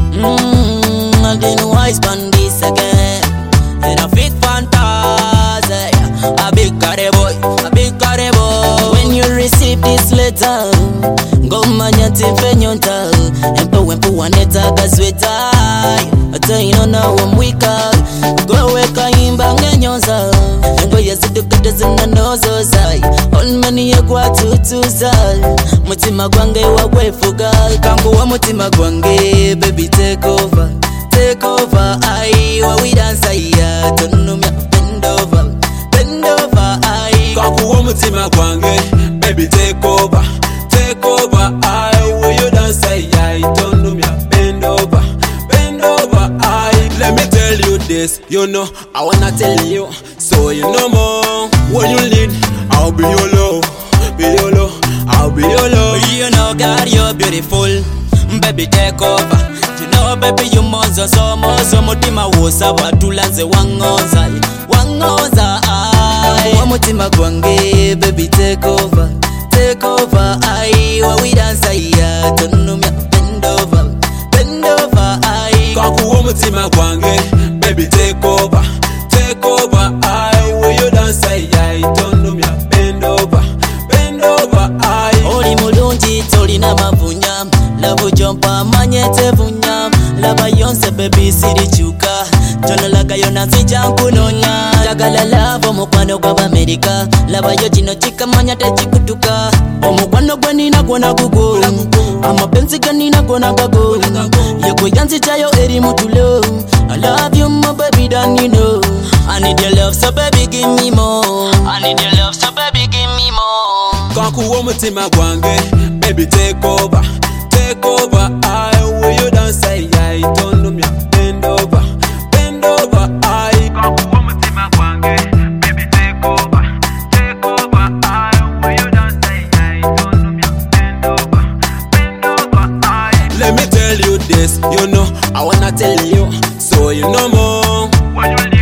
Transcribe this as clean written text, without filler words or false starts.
I didn't wise on this again. In a big fantasy, a big carry boy, a big carry boy. When you receive this letter, go manyati fenyonta, empo wempo waneta gazweta. Ata inona wamwika, go weka imba ngenyonza. Ngo yasidukata zina nozo zai, on many ya kwa tutuzai. Mutima gwange wagwefuga, kangu wa mutima gwange, baby take over. Take over, I what we dance ya don't know me bend over, I Kaku wa mutima gwange, baby take over, I will you dance I don't know me bend over, I let me tell you this, you know I wanna tell you, so you know more. When you need, I'll be your love, I'll be your love. You know God, you're beautiful, baby take over. You know baby you mozo so mutima wosa watulanze wangoza ai wa mutima gwange baby take over ai wa we dance ya tonu me bend over ai Kaku wa mutima gwange baby take over ai will you dance ya tonu me bend over ai oli mulungi tolina mavunya love jumpa manyete vunya laba yonse baby sirichuka jono laga yona zijankunonya jagala love omukwano gw'Amerika laba yo kino kikamanya tekikutuka omukwano gwe nina gwona gugo amapenzi ganina gona gago yego yanzitayo eri mutulo I love you my baby don't you know I need your love so baby give me more I need your love so baby give me more Kaku wa mutima gwange baby take over I will you dance I don't know me bend over I Kaku wa mutima gwange baby take over I will you dance I don't know me bend over I let me tell you this, you know I wanna tell you, so you know more. When you